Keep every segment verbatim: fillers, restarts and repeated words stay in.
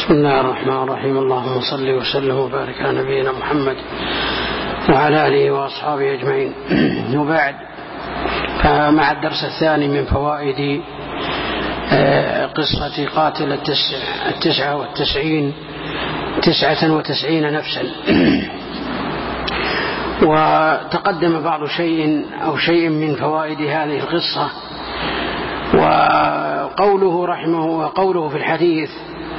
بسم الله الرحمن الرحيم. اللهم صل وسلم وبارك على نبينا محمد وعلى آله وأصحابه أجمعين. وبعد، فمع الدرس الثاني من فوائد قصة قاتل التسعة والتسعين تسعة وتسعين نفسا. وتقدم بعض شيء أو شيء من فوائد هذه القصة. وقوله رحمه وقوله في الحديث: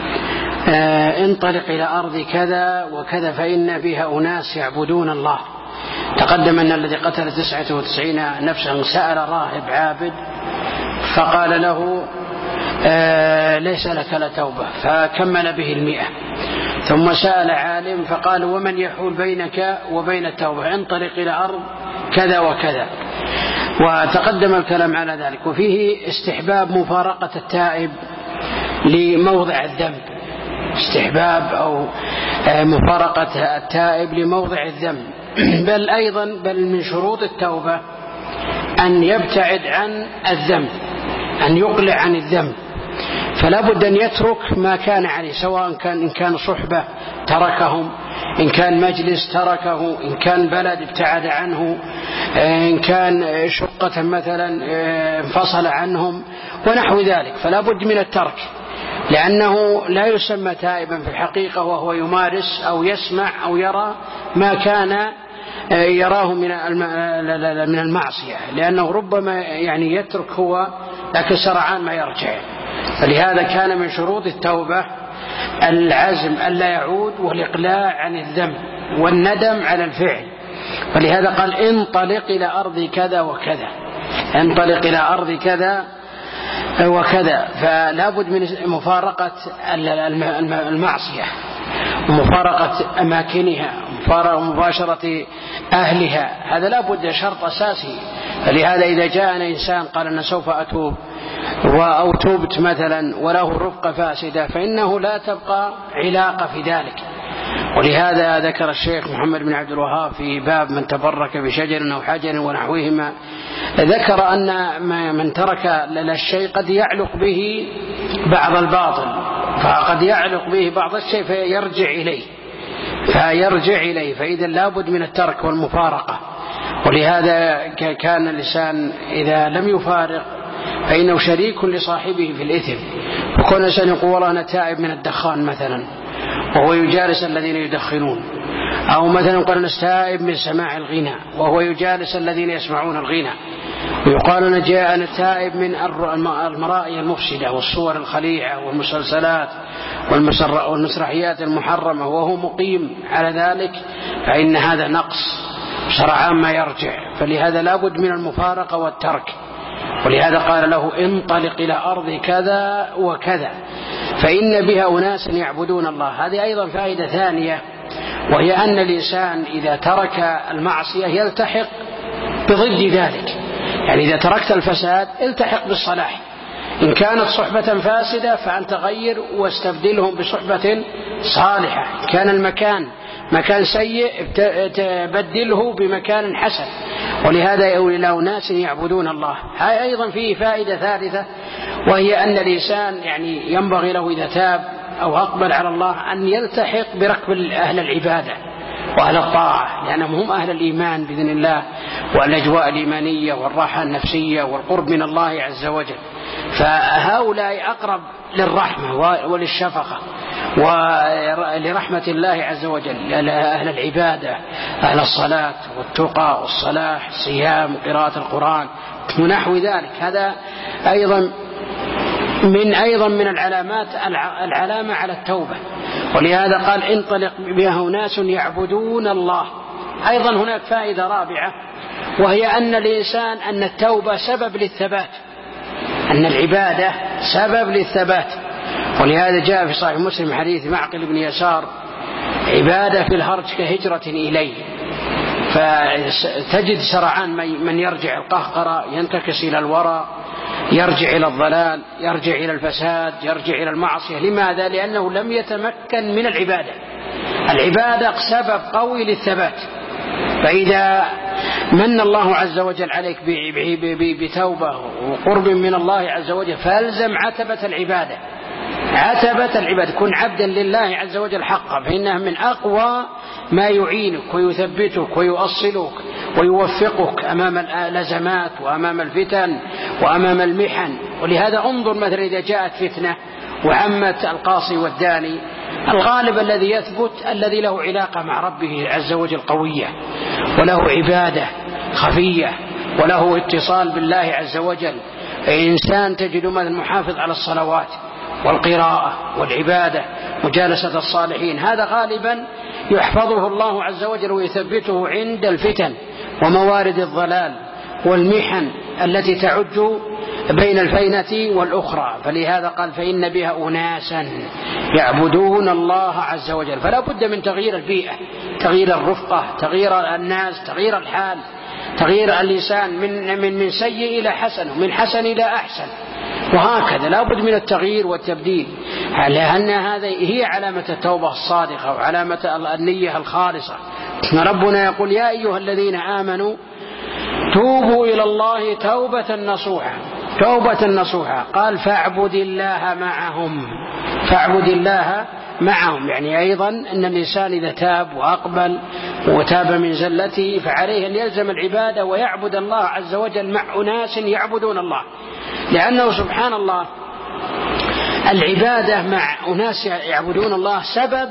انطلق إلى أرض كذا وكذا فإن بها أناس يعبدون الله. تقدم أن الذي قتل تسعة وتسعين نفسا سأل راهب عابد فقال له: ليس لك لتوبة، فكمل به المئة. ثم سأل عالم فقال: ومن يحول بينك وبين التوبة؟ انطلق إلى أرض كذا وكذا. وتقدم الكلام على ذلك. وفيه استحباب مفارقة التائب لموضع الذنب، استحباب أو مفارقة التائب لموضع الذنب. بل أيضا بل من شروط التوبة أن يبتعد عن الذنب، أن يقلع عن الذنب. فلا بد أن يترك ما كان عليه، سواء كان إن كان صحبة تركهم، إن كان مجلس تركه، إن كان بلد ابتعد عنه، إن كان شقة مثلا انفصل عنهم ونحو ذلك. فلا بد من الترك، لأنه لا يسمى تائبا في الحقيقة وهو يمارس أو يسمع أو يرى ما كان يراه من المعصية، لأنه ربما يعني يترك هو لكن سرعان ما يرجع. فلهذا كان من شروط التوبة العزم ألا يعود والإقلاع عن الذنب والندم على الفعل. فلهذا قال: انطلق إلى أرض كذا وكذا، انطلق إلى أرض كذا وكذا. فلا بد من مفارقة المعصية ومفارقة أماكنها ومباشرة أهلها. هذا لا بد، شرط أساسي. فلهذا إذا جاءنا إنسان قال: أنا سوف أتوب أو توبت مثلا وله رفقة فاسدة، فإنه لا تبقى علاقة في ذلك. ولهذا ذكر الشيخ محمد بن عبد الوهاب في باب من تبرك بشجر أو حجر ونحوهما، ذكر أن من ترك الشيء قد يعلق به بعض الباطل، فقد يعلق به بعض الشيء فيرجع إليه فيرجع إليه فإذا لابد من الترك والمفارقة. ولهذا كان اللسان إذا لم يفارق فإنه شريك لصاحبه في الإثم. وكون الإنسان يقول: أنا تائب من الدخان مثلا وهو يجالس الذين يدخنون، أو مثلا قال: أنا تائب من سماع الغنى وهو يجالس الذين يسمعون الغنى، ويقال: أنا جاء أنا تائب من المرائي المفسدة والصور الخليعة والمسلسلات والمسرحيات المحرمة وهو مقيم على ذلك، فإن هذا نقص سرعان ما يرجع. فلهذا لابد من المفارقة والترك. ولهذا قال له: انطلق إلى أرض كذا وكذا فإن بها أناس يعبدون الله. هذه أيضا فائدة ثانية، وهي أن الإنسان إذا ترك المعصية يلتحق بضد ذلك. يعني إذا تركت الفساد التحق بالصلاح. إن كانت صحبة فاسدة فأنت غير واستبدلهم بصحبة صالحة. إن كان المكان مكان سيء تبدله بمكان حسن. ولهذا يقول: إلى أناس يعبدون الله. هذا أيضا فيه فائدة ثالثة، وهي أن الإنسان يعني ينبغي له إذا تاب أو أقبل على الله أن يلتحق بركب أهل العبادة وأهل الطاعة، لأنهم هم أهل الإيمان بإذن الله والأجواء الإيمانية والراحة النفسية والقرب من الله عز وجل. فهؤلاء أقرب للرحمة وللشفقة ولرحمة الله عز وجل، أهل العبادة، أهل الصلاة والتقى والصلاح، الصيام، قراءة القرآن ونحو ذلك. هذا أيضا من أيضا من العلامات العلامة على التوبة. ولهذا قال: انطلق بها ناس يعبدون الله. أيضا هناك فائدة رابعة، وهي أن الإنسان أن التوبة سبب للثبات، أن العبادة سبب للثبات. ولهذا جاء في صحيح مسلم حديث معقل بن يسار: عبادة في الهرج كهجرة إليه. فتجد سرعان من يرجع القهقرة، ينتكس إلى الورى، يرجع إلى الضلال، يرجع إلى الفساد، يرجع إلى المعصية. لماذا؟ لأنه لم يتمكن من العبادة. العبادة سبب قوي للثبات. فإذا من الله عز وجل عليك بتوبة وقرب من الله عز وجل فالزم عتبة العبادة، عتبة العباد، كن عبدا لله عز وجل حقا، فإنها من أقوى ما يعينك ويثبتك ويؤصلك ويوفقك أمام الأزمات وأمام الفتن وأمام المحن. ولهذا انظر مثلا إذا جاءت فتنة وعمت القاصي والداني، الغالب الذي يثبت الذي له علاقة مع ربه عز وجل قوية، وله عبادة خفية، وله اتصال بالله عز وجل. إنسان تجد مثلا محافظ على الصلوات والقراءة والعبادة، مجالسة الصالحين، هذا غالبا يحفظه الله عز وجل ويثبته عند الفتن وموارد الضلال والمحن التي تعج بين الفينة والأخرى. فلهذا قال فإن بها أناسا يعبدون الله عز وجل. فلا بد من تغيير البيئة، تغيير الرفقة، تغيير الناس، تغيير الحال، تغيير اللسان من, من, من سيء إلى حسن، ومن حسن إلى أحسن، وهكذا لا بد من التغيير والتبديل، لأن هذا هي علامة التوبة الصادقة وعلامة النية الخالصة. ربنا يقول يا أيها الذين آمنوا توبوا إلى الله توبة نصوحا، توبة نصوحا. قال فاعبد الله معهم، فاعبد الله معهم، يعني أيضا أن الإنسان إذا تاب وأقبل وتاب من زلته فعليه أن يلزم العبادة ويعبد الله عز وجل مع أناس يعبدون الله، لأنه سبحان الله العبادة مع أناس يعبدون الله سبب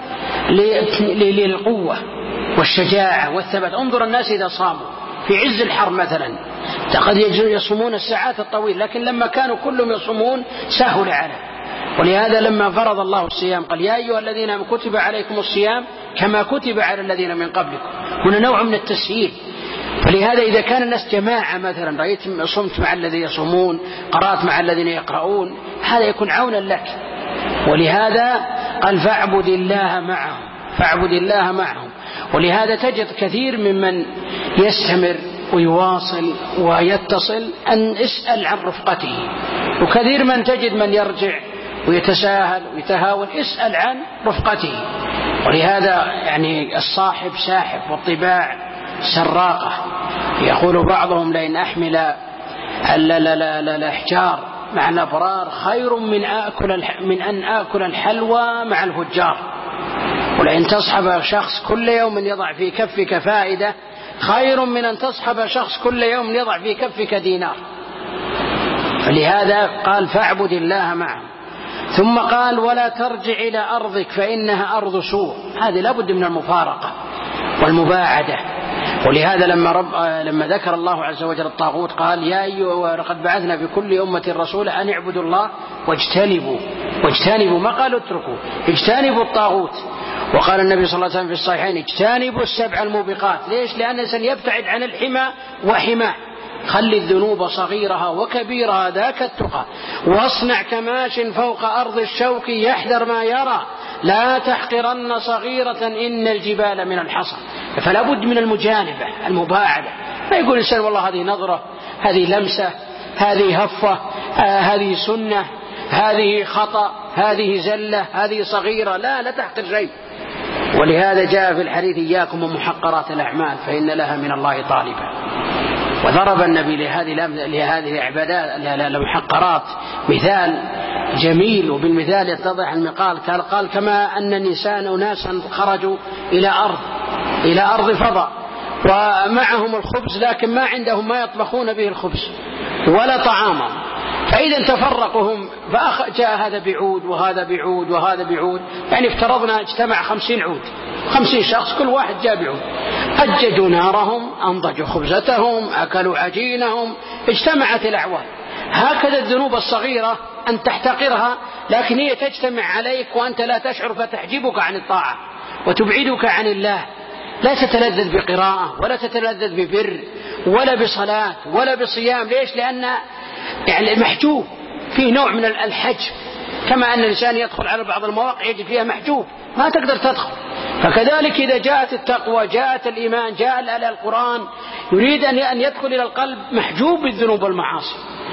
للقوة والشجاعة والثبات. انظر الناس إذا صاموا في عز الحر مثلا قد يصومون الساعات الطويلة، لكن لما كانوا كلهم يصومون سهل عليه. ولهذا لما فرض الله الصيام قال يا أيها الذين آمنوا كتب عليكم الصيام كما كتب على الذين من قبلكم، هنا نوع من التسهيل. فلهذا إذا كان الناس جماعة مثلا رأيت صمت مع الذين يصومون، قرأت مع الذين يقرؤون، هذا يكون عونا لك. ولهذا قال فاعبد الله معهم، فاعبد الله معهم. ولهذا تجد كثير ممن يستمر ويواصل ويتصل أن اسأل عن رفقته، وكثير من تجد من يرجع ويتساهل ويتهاون، اسأل عن رفقته. ولهذا يعني الصاحب ساحب والطباع سراقة. يقول بعضهم لئن أحمل الأحجار مع الأبرار خير من آكل من أن آكل الحلوى مع الفجار، ولئن تصحب شخص كل يوم يضع في كفك فائدة خير من أن تصحب شخص كل يوم يضع في كفك دينار. فلهذا قال فاعبد الله معه. ثم قال ولا ترجع إلى أرضك فإنها أرض سوء، هذه لابد من المفارقة والمباعدة. ولهذا لما, رب لما ذكر الله عز وجل الطاغوت قال يا أيها ولقد بعثنا في كل أمة رسولا أن اعبدوا الله واجتنبوا، واجتنبوا ما قالوا اتركوا، اجتنبوا الطاغوت. وقال النبي صلى الله عليه وسلم في الصحيحين اجتنبوا السبع الموبقات. ليش؟ لأن الإنسان يبتعد عن الحمى وحماه. خل الذنوب صغيرها وكبيرها ذاك التقى، واصنع كماش فوق أرض الشوك يحذر ما يرى، لا تحقرن صغيرة إن الجبال من الحصى. فلا بد من المجانبة المباعدة. ما يقول الإنسان والله هذه نظرة، هذه لمسة، هذه هفة، آه هذه سنة، هذه خطأ، هذه زلة، هذه صغيرة، لا لا تحقر شيء. ولهذا جاء في الحديث إياكم ومحقرات الأعمال فإن لها من الله طالبا. وضرب النبي لهذه لهذه العبادات المحقرات مثال جميل، وبالمثال يتضح المقال. قال, قال كما أن النساء أناسا خرجوا إلى أرض إلى أرض فضاء ومعهم الخبز، لكن ما عندهم ما يطبخون به الخبز ولا طعاما، فإذا تفرقوا هم فجاء هذا بعود وهذا بعود وهذا بعود، يعني افترضنا اجتمع خمسين عود، خمسين شخص كل واحد جاء بعود، أججوا نارهم، أنضجوا خبزتهم، أكلوا عجينهم، اجتمعت الأعواد. هكذا الذنوب الصغيرة أن تحتقرها، لكن هي تجتمع عليك وأنت لا تشعر فتحجبك عن الطاعة وتبعدك عن الله. لا تتلذذ بقراءة ولا تتلذذ ببر ولا بصلاة ولا بصيام. ليش؟ لأن يعني المحجوب فيه نوع من الحجب، كما أن الإنسان يدخل على بعض المواقع يجد فيها محجوب ما تقدر تدخل. فكذلك إذا جاءت التقوى، جاءت الإيمان، جاء القرآن، يريد أن يدخل إلى القلب محجوب بالذنوب والمعاصي.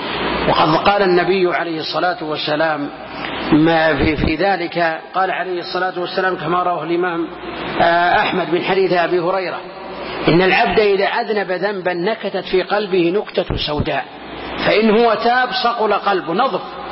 وقد قال النبي عليه الصلاة والسلام ما في, في ذلك، قال عليه الصلاة والسلام كما رواه الإمام أحمد من حديث أبي هريرة إن العبد إذا أذنب ذنبا نكتت في قلبه نكتة سوداء، فإن هو تاب صقل قلبه، نظف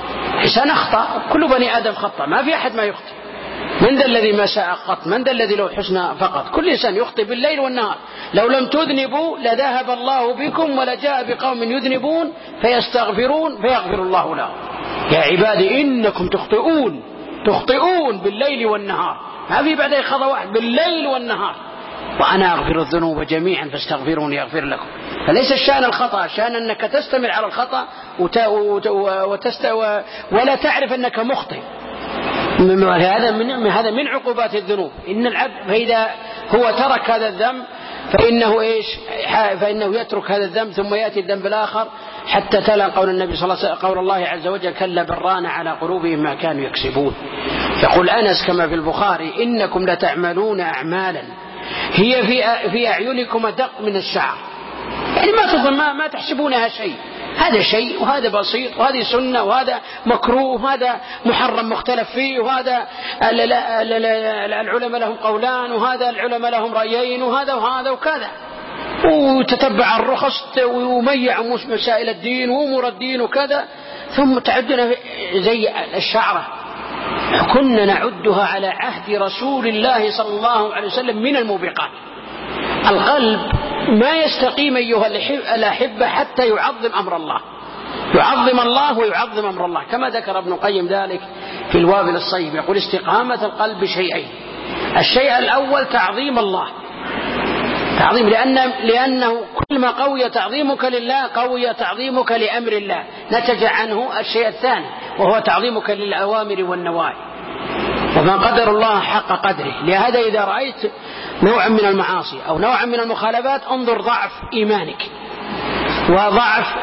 الإنسان أخطأ، كل بني آدم خطأ، ما في أحد ما يخطئ. من ذا الذي ما ساء قط؟ من ذا الذي له حسنى فقط؟ كل إنسان يخطئ بالليل والنهار. لو لم تذنبوا لذهب الله بكم ولجاء بقوم يذنبون فيستغفرون فيغفر الله لهم. يا عبادي إنكم تخطئون تخطئون بالليل والنهار، ما في بعد خطأ واحد، بالليل والنهار، وأنا أغفر الذنوب جميعا فاستغفروني يغفر لكم. فليس الشأن الخطأ، الشأن أنك تستمر على الخطأ وتست... ولا تعرف أنك مخطئ. هذا من هذا من عقوبات الذنوب. إن العبد فإذا هو ترك هذا الذنب فإنه إيش؟ فإنه يترك هذا الذنب ثم يأتي الذنب الآخر، حتى تلا قول النبي صلى الله عليه وسلم قول الله عز وجل كلا بران على قلوبهم ما كانوا يكسبون. يقول أنس كما في البخاري إنكم لتعملون أعمالا هي في في أعينكم أدق من الشعر، يعني ما تظن ما, ما تحسبونها شيء، هذا شيء وهذا بسيط وهذه سنة وهذا مكروه وهذا محرم مختلف فيه وهذا العلماء لهم قولان وهذا العلماء لهم رأيين وهذا وهذا وكذا، وتتبع الرخص ويميع مسائل الدين وأمور الدين وكذا، ثم تعدنا زي الشعرة كنا نعدها على عهد رسول الله صلى الله عليه وسلم من الموبقات. القلب ما يستقيم أيها الأحبة حتى يعظم أمر الله، يعظم الله ويعظم أمر الله، كما ذكر ابن القيم ذلك في الوابل الصيب. يقول استقامة القلب شيئين: الشيء الأول تعظيم الله، تعظيم لأن لأنه كل ما قوي تعظيمك لله قوي تعظيمك لأمر الله، نتج عنه الشيء الثاني وهو تعظيمك للأوامر والنواهي، وما قدر الله حق قدره. لهذا إذا رأيت نوعا من المعاصي أو نوعا من المخالفات انظر ضعف إيمانك وضعف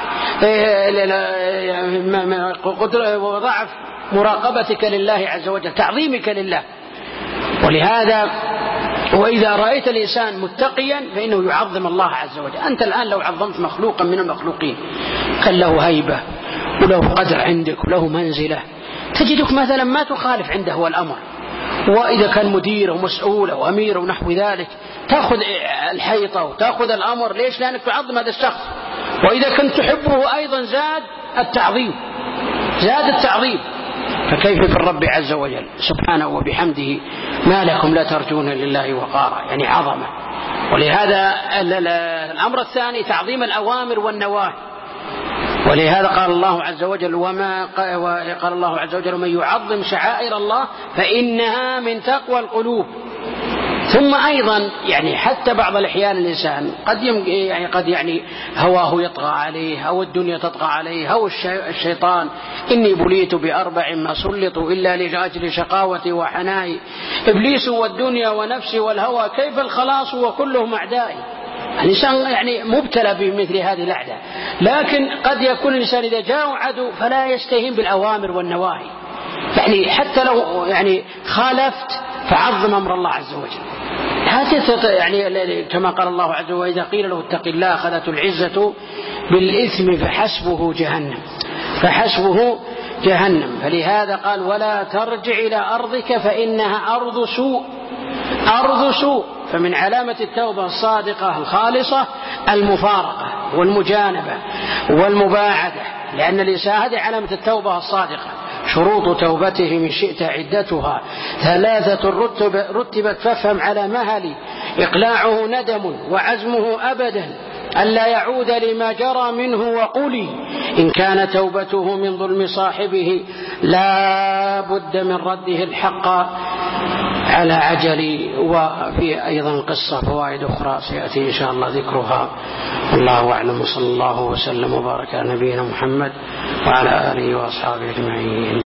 وضعف مراقبتك لله عز وجل، تعظيمك لله. ولهذا وإذا رأيت الإنسان متقيا فإنه يعظم الله عز وجل. أنت الآن لو عظمت مخلوقا من المخلوقين كان له هيبة وله قدر عندك وله منزلة، تجدك مثلا ما تخالف عنده هو الأمر. وإذا كان مدير ومسؤول وأمير ونحو ذلك تأخذ الحيطة وتأخذ الأمر. ليش؟ لأنك تعظم هذا الشخص. وإذا كنت تحبه أيضا زاد التعظيم، زاد التعظيم. فكيف بالرب عز وجل سبحانه وبحمده ما لكم لا ترجون لله وقارا، يعني عظمة. ولهذا الأمر الثاني تعظيم الأوامر والنواهي. ولهذا قال الله عز وجل وما قال الله عز وجل من يعظم شعائر الله فإنها من تقوى القلوب. ثم أيضا يعني حتى بعض الأحيان الإنسان قد يعني قد يعني هواه يطغى عليه أو الدنيا تطغى عليه أو الشيطان. إني بليت بأربع ما سلطوا إلا لأجل شقاوتي وحنائي إبليس والدنيا ونفسي والهوى كيف الخلاص وكلهم أعدائي. الإنسان يعني مبتلى بمثل هذه الأعداء، لكن قد يكون الإنسان إذا جاء عدو فلا يستهين بالأوامر والنواهي، يعني حتى لو يعني خالفت فعظم أمر الله عز وجل. هذا يعني كما قال الله عز وجل إذا قيل له اتق الله أخذته العزة بالإثم فحسبه جهنم فحسبه جهنم. فلهذا قال ولا ترجع إلى أرضك فإنها أرض سوء أرض سوء. فمن علامة التوبة الصادقة الخالصة المفارقة والمجانبة والمباعدة، لأن الإنسان هذه علامة التوبة الصادقة. شروط توبته من شئت عدتها ثلاثة رتبت فافهم على مهل إقلاعه ندم وعزمه أبدا ألا يعود لما جرى منه وقولي إن كان توبته من ظلم صاحبه لا بد من رده الحق على عجل. وفي أيضا قصة فوائد أخرى سيأتي إن شاء الله ذكرها. الله أعلم. صلى الله وسلم وبارك على نبينا محمد وعلى آله وأصحابه أجمعين.